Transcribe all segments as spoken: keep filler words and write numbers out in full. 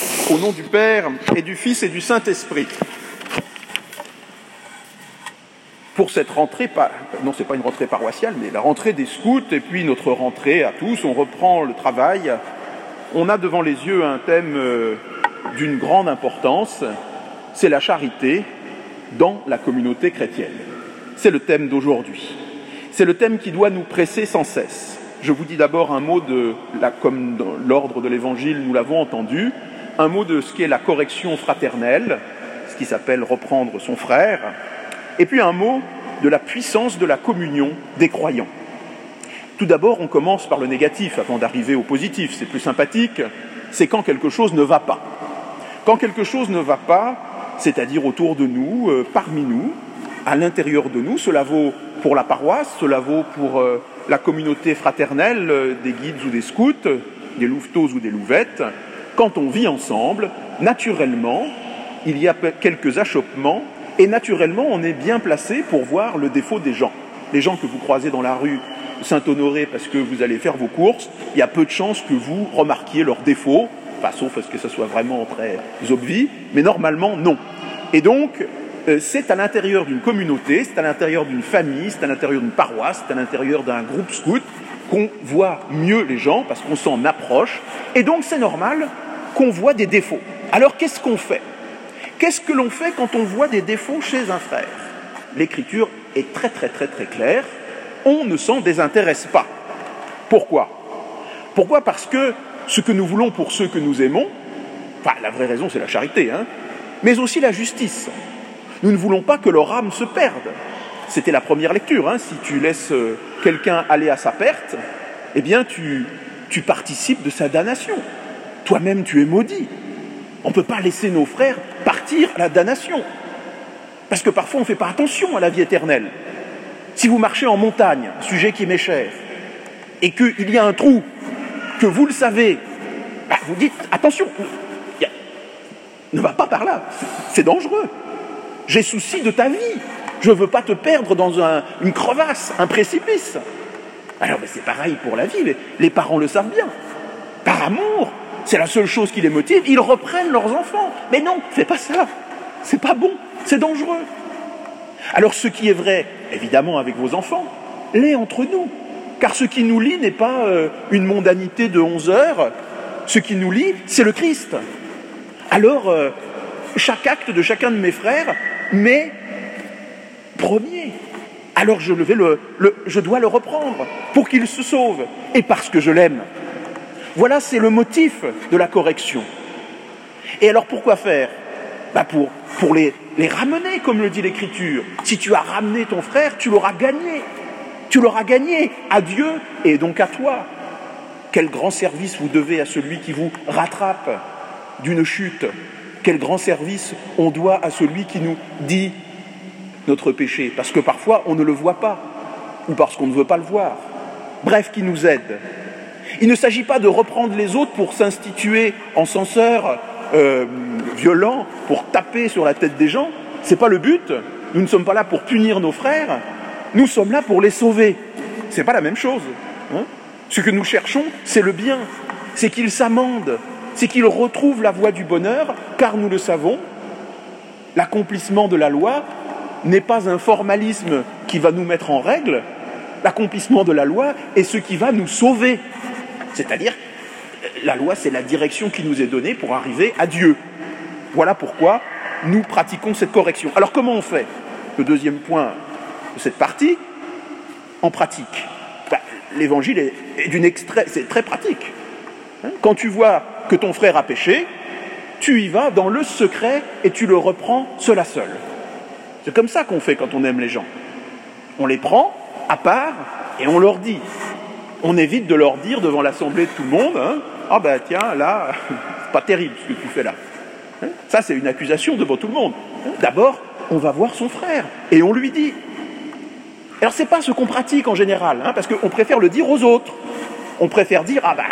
Au nom du Père et du Fils et du Saint-Esprit. Pour cette rentrée, non, c'est pas une rentrée paroissiale, mais la rentrée des scouts et puis notre rentrée à tous, on reprend le travail. On a devant les yeux un thème d'une grande importance, c'est la charité dans la communauté chrétienne. C'est le thème d'aujourd'hui. C'est le thème qui doit nous presser sans cesse. Je vous dis d'abord un mot de, la, comme dans l'ordre de l'Évangile, nous l'avons entendu, un mot de ce qu'est la correction fraternelle, ce qui s'appelle reprendre son frère, et puis un mot de la puissance de la communion des croyants. Tout d'abord, on commence par le négatif avant d'arriver au positif. C'est plus sympathique, c'est quand quelque chose ne va pas. Quand quelque chose ne va pas, c'est-à-dire autour de nous, euh, parmi nous, à l'intérieur de nous, cela vaut pour la paroisse, cela vaut pour euh, la communauté fraternelle euh, des guides ou des scouts, des louveteaux ou des louvettes. Quand on vit ensemble, naturellement, il y a quelques achoppements et naturellement, on est bien placé pour voir le défaut des gens. Les gens que vous croisez dans la rue Saint-Honoré parce que vous allez faire vos courses, il y a peu de chances que vous remarquiez leurs défauts, enfin, sauf à ce que ce soit vraiment très obvi, mais normalement, non. Et donc, euh, c'est à l'intérieur d'une communauté, c'est à l'intérieur d'une famille, c'est à l'intérieur d'une paroisse, c'est à l'intérieur d'un groupe scout qu'on voit mieux les gens parce qu'on s'en approche. Et donc, c'est normal qu'on voit des défauts. Alors, qu'est-ce qu'on fait ? Qu'est-ce que l'on fait quand on voit des défauts chez un frère ? L'Écriture est très très très très claire. On ne s'en désintéresse pas. Pourquoi ? Pourquoi ? Parce que ce que nous voulons pour ceux que nous aimons, enfin la vraie raison c'est la charité, hein, mais aussi la justice. Nous ne voulons pas que leur âme se perde. C'était la première lecture. Hein. Si tu laisses quelqu'un aller à sa perte, eh bien tu, tu participes de sa damnation. Toi-même tu es maudit. On ne peut pas laisser nos frères partir à la damnation. Parce que parfois on ne fait pas attention à la vie éternelle. Si vous marchez en montagne, sujet qui m'est cher, et qu'il y a un trou, que vous le savez, bah vous dites, attention, a... ne va pas par là, c'est dangereux. J'ai souci de ta vie, je ne veux pas te perdre dans un, une crevasse, un précipice. Alors mais c'est pareil pour la vie, les, les parents le savent bien. Par amour, c'est la seule chose qui les motive, ils reprennent leurs enfants. Mais non, fais pas ça, c'est pas bon, c'est dangereux. Alors ce qui est vrai, évidemment avec vos enfants, l'est entre nous. Car ce qui nous lie n'est pas euh, une mondanité de onze heures, ce qui nous lie, c'est le Christ. Alors, euh, chaque acte de chacun de mes frères m'est premier. Alors je, vais le, le, je dois le reprendre pour qu'il se sauve, et parce que je l'aime. Voilà, c'est le motif de la correction. Et alors pourquoi faire ? Bah pour, pour les, les ramener, comme le dit l'Écriture. Si tu as ramené ton frère, tu l'auras gagné. Tu l'auras gagné à Dieu et donc à toi. Quel grand service vous devez à celui qui vous rattrape d'une chute. Quel grand service on doit à celui qui nous dit notre péché. Parce que parfois on ne le voit pas ou parce qu'on ne veut pas le voir. Bref, qui nous aide. Il ne s'agit pas de reprendre les autres pour s'instituer en censeur euh, violent, pour taper sur la tête des gens. Ce n'est pas le but. Nous ne sommes pas là pour punir nos frères. Nous sommes là pour les sauver. Ce n'est pas la même chose. Hein ? Ce que nous cherchons, c'est le bien. C'est qu'ils s'amendent. C'est qu'ils retrouvent la voie du bonheur, car nous le savons, l'accomplissement de la loi n'est pas un formalisme qui va nous mettre en règle. L'accomplissement de la loi est ce qui va nous sauver. C'est-à-dire, la loi, c'est la direction qui nous est donnée pour arriver à Dieu. Voilà pourquoi nous pratiquons cette correction. Alors comment on fait ? Le deuxième point de cette partie, en pratique. Ben, l'évangile est, est d'une extrait, c'est très pratique. Hein ? Quand tu vois que ton frère a péché, tu y vas dans le secret et tu le reprends seul à seul. C'est comme ça qu'on fait quand on aime les gens. On les prend à part et on leur dit. On évite de leur dire devant l'assemblée de tout le monde, hein, ah ben tiens, là, c'est pas terrible ce que tu fais là. Hein ? Ça, c'est une accusation devant tout le monde. D'abord, on va voir son frère et on lui dit. Alors, c'est pas ce qu'on pratique en général, hein, parce qu'on préfère le dire aux autres. On préfère dire, ah ben,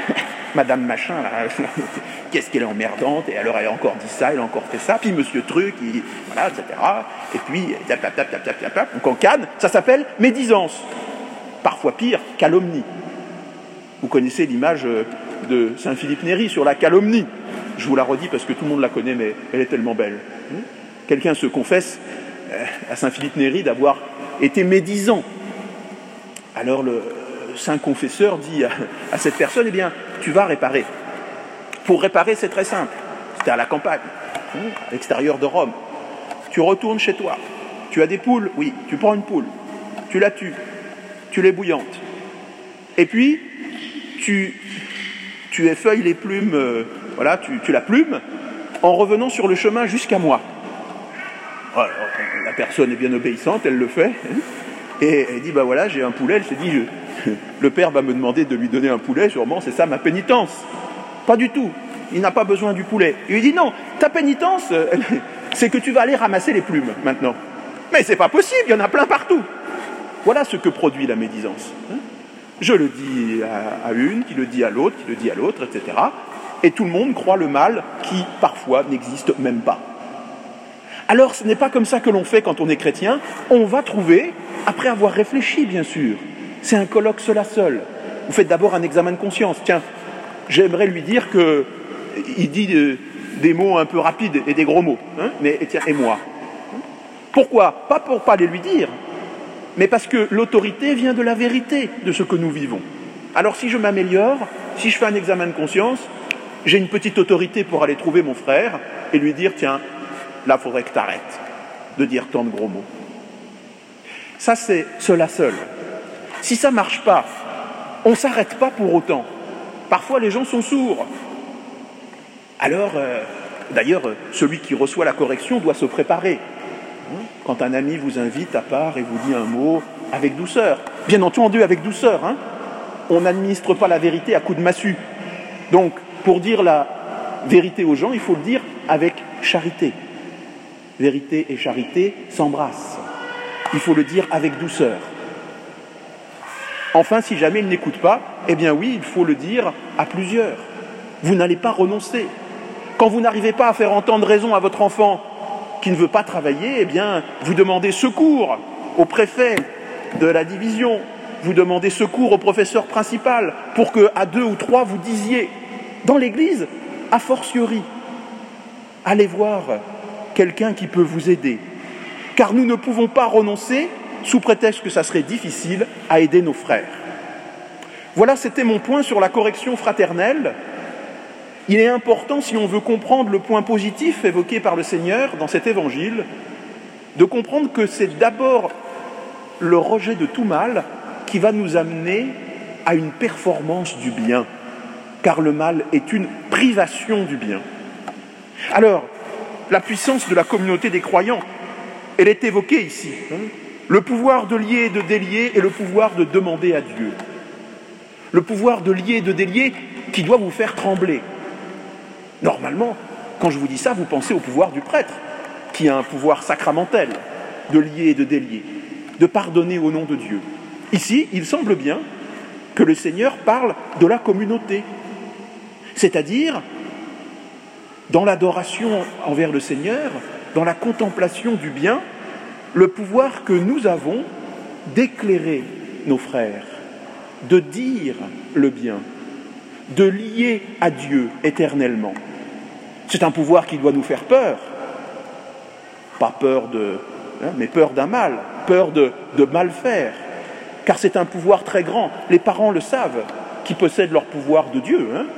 Madame Machin, là, qu'est-ce qu'elle est emmerdante, et alors elle a encore dit ça, elle a encore fait ça, puis Monsieur Truc, il, voilà, et cetera. Et puis, tap, tap, tap, tap, tap, tap, tap. Donc en canne, ça s'appelle médisance. Parfois pire, calomnie. Vous connaissez l'image de Saint Philippe Néri sur la calomnie. Je vous la redis parce que tout le monde la connaît, mais elle est tellement belle. Quelqu'un se confesse à saint Philippe Néri d'avoir été médisant. Alors le saint confesseur dit à, à cette personne, eh bien, tu vas réparer. Pour réparer, c'est très simple. C'était à la campagne, à l'extérieur de Rome. Tu retournes chez toi. Tu as des poules? Oui. Tu prends une poule. Tu la tues. Tu les bouillantes. Et puis, tu, tu effeuilles les plumes, euh, voilà, tu, tu la plumes, en revenant sur le chemin jusqu'à moi. Alors, la personne est bien obéissante, elle le fait. Hein, et elle dit, ben voilà, j'ai un poulet. Elle s'est dit, je, le père va me demander de lui donner un poulet, sûrement, c'est ça ma pénitence. Pas du tout. Il n'a pas besoin du poulet. Il lui dit, non, ta pénitence, c'est que tu vas aller ramasser les plumes, maintenant. Mais c'est pas possible, il y en a plein partout. Voilà ce que produit la médisance. Hein, je le dis à, à une, qui le dit à l'autre, qui le dit à l'autre, et cetera. Et tout le monde croit le mal qui, parfois, n'existe même pas. Alors, ce n'est pas comme ça que l'on fait quand on est chrétien. On va trouver, après avoir réfléchi, bien sûr. C'est un colloque seul à seul. Vous faites d'abord un examen de conscience. Tiens, j'aimerais lui dire qu'il dit de, des mots un peu rapides et des gros mots. Hein, mais et tiens, et moi? Pourquoi? Pas pour pas les lui dire, mais parce que l'autorité vient de la vérité de ce que nous vivons. Alors si je m'améliore, si je fais un examen de conscience, j'ai une petite autorité pour aller trouver mon frère et lui dire, tiens, là, il faudrait que tu arrêtes de dire tant de gros mots. Ça, c'est seul à seul. Si ça ne marche pas, on ne s'arrête pas pour autant. Parfois, les gens sont sourds. Alors, euh, d'ailleurs, celui qui reçoit la correction doit se préparer. Quand un ami vous invite à part et vous dit un mot avec douceur, bien entendu avec douceur, hein, on n'administre pas la vérité à coups de massue. Donc, pour dire la vérité aux gens, il faut le dire avec charité. Vérité et charité s'embrassent. Il faut le dire avec douceur. Enfin, si jamais il n'écoute pas, eh bien oui, il faut le dire à plusieurs. Vous n'allez pas renoncer. Quand vous n'arrivez pas à faire entendre raison à votre enfant qui ne veut pas travailler, eh bien, vous demandez secours au préfet de la division, vous demandez secours au professeur principal pour que, à deux ou trois, vous disiez, dans l'église, a fortiori, allez voir quelqu'un qui peut vous aider. Car nous ne pouvons pas renoncer, sous prétexte que ça serait difficile, à aider nos frères. Voilà, c'était mon point sur la correction fraternelle. Il est important, si on veut comprendre le point positif évoqué par le Seigneur dans cet évangile, de comprendre que c'est d'abord le rejet de tout mal qui va nous amener à une performance du bien, car le mal est une privation du bien. Alors, la puissance de la communauté des croyants, elle est évoquée ici. Le pouvoir de lier et de délier et le pouvoir de demander à Dieu. Le pouvoir de lier et de délier qui doit vous faire trembler. Normalement, quand je vous dis ça, vous pensez au pouvoir du prêtre, qui a un pouvoir sacramentel de lier et de délier, de pardonner au nom de Dieu. Ici, il semble bien que le Seigneur parle de la communauté, c'est-à-dire dans l'adoration envers le Seigneur, dans la contemplation du bien, le pouvoir que nous avons d'éclairer nos frères, de dire le bien, de lier à Dieu éternellement. C'est un pouvoir qui doit nous faire peur. Pas peur de... Hein, mais peur d'un mal, peur de, de mal faire. Car c'est un pouvoir très grand. Les parents le savent, qui possèdent leur pouvoir de Dieu. Hein.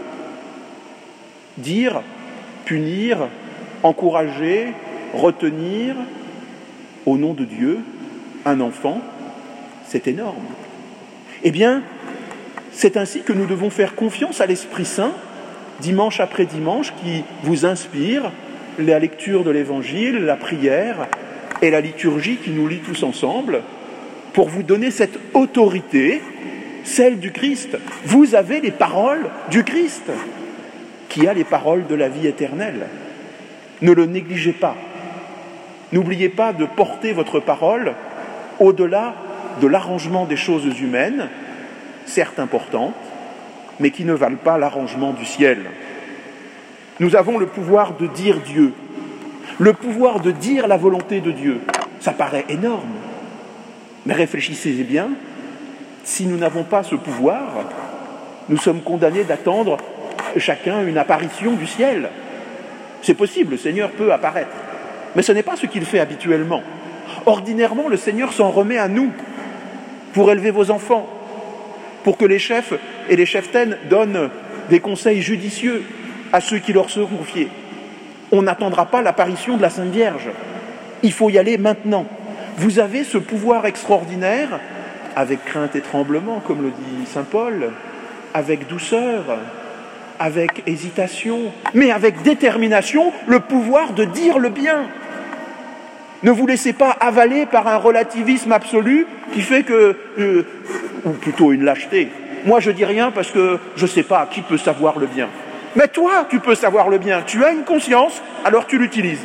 Dire, punir, encourager, retenir, au nom de Dieu, un enfant, c'est énorme. Eh bien, c'est ainsi que nous devons faire confiance à l'Esprit Saint, dimanche après dimanche, qui vous inspire la lecture de l'Évangile, la prière et la liturgie qui nous lie tous ensemble, pour vous donner cette autorité, celle du Christ. Vous avez les paroles du Christ, qui a les paroles de la vie éternelle. Ne le négligez pas. N'oubliez pas de porter votre parole au-delà de l'arrangement des choses humaines, certes importantes, mais qui ne valent pas l'arrangement du ciel. Nous avons le pouvoir de dire Dieu, le pouvoir de dire la volonté de Dieu. Ça paraît énorme, mais réfléchissez bien, si nous n'avons pas ce pouvoir, nous sommes condamnés d'attendre chacun une apparition du ciel. C'est possible, le Seigneur peut apparaître. Mais ce n'est pas ce qu'il fait habituellement. Ordinairement, le Seigneur s'en remet à nous pour élever vos enfants, pour que les chefs et les cheftaines donnent des conseils judicieux à ceux qui leur seront confiés. On n'attendra pas l'apparition de la Sainte Vierge. Il faut y aller maintenant. Vous avez ce pouvoir extraordinaire, avec crainte et tremblement, comme le dit saint Paul, avec douceur, avec hésitation, mais avec détermination, le pouvoir de dire le bien. Ne vous laissez pas avaler par un relativisme absolu qui fait que, euh, ou plutôt une lâcheté. Moi, je dis rien parce que je ne sais pas qui peut savoir le bien. Mais toi, tu peux savoir le bien. Tu as une conscience, alors tu l'utilises.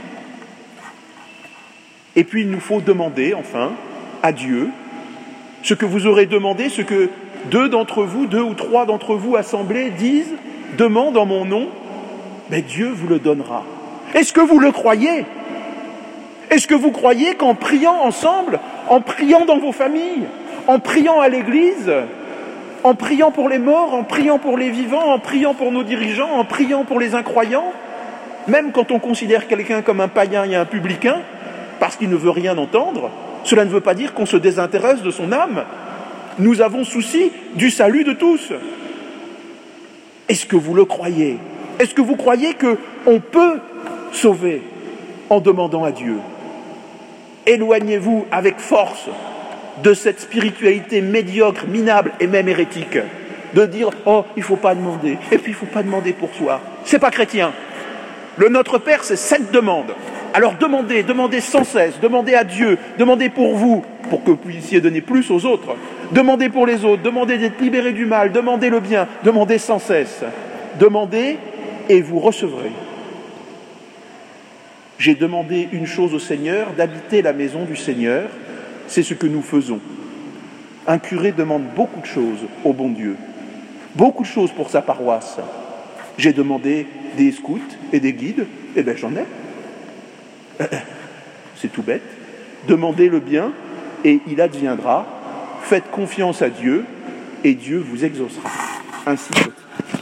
Et puis, il nous faut demander, enfin, à Dieu, ce que vous aurez demandé, ce que deux d'entre vous, deux ou trois d'entre vous assemblés disent, demandent en mon nom, mais Dieu vous le donnera. Est-ce que vous le croyez ? Est-ce que vous croyez qu'en priant ensemble, en priant dans vos familles, en priant à l'église, en priant pour les morts, en priant pour les vivants, en priant pour nos dirigeants, en priant pour les incroyants, même quand on considère quelqu'un comme un païen et un publicain, parce qu'il ne veut rien entendre, cela ne veut pas dire qu'on se désintéresse de son âme. Nous avons souci du salut de tous. Est-ce que vous le croyez ? Est-ce que vous croyez qu'on peut sauver en demandant à Dieu ? Éloignez-vous avec force de cette spiritualité médiocre, minable et même hérétique, de dire « Oh, il ne faut pas demander, et puis il ne faut pas demander pour soi. » C'est pas chrétien. Le Notre Père, c'est cette demande. Alors demandez, demandez sans cesse, demandez à Dieu, demandez pour vous, pour que vous puissiez donner plus aux autres. Demandez pour les autres, demandez d'être libérés du mal, demandez le bien, demandez sans cesse. Demandez et vous recevrez. J'ai demandé une chose au Seigneur, d'habiter la maison du Seigneur. C'est ce que nous faisons. Un curé demande beaucoup de choses au bon Dieu. Beaucoup de choses pour sa paroisse. J'ai demandé des scouts et des guides. Eh bien, j'en ai. C'est tout bête. Demandez le bien et il adviendra. Faites confiance à Dieu et Dieu vous exaucera. Ainsi soit-il.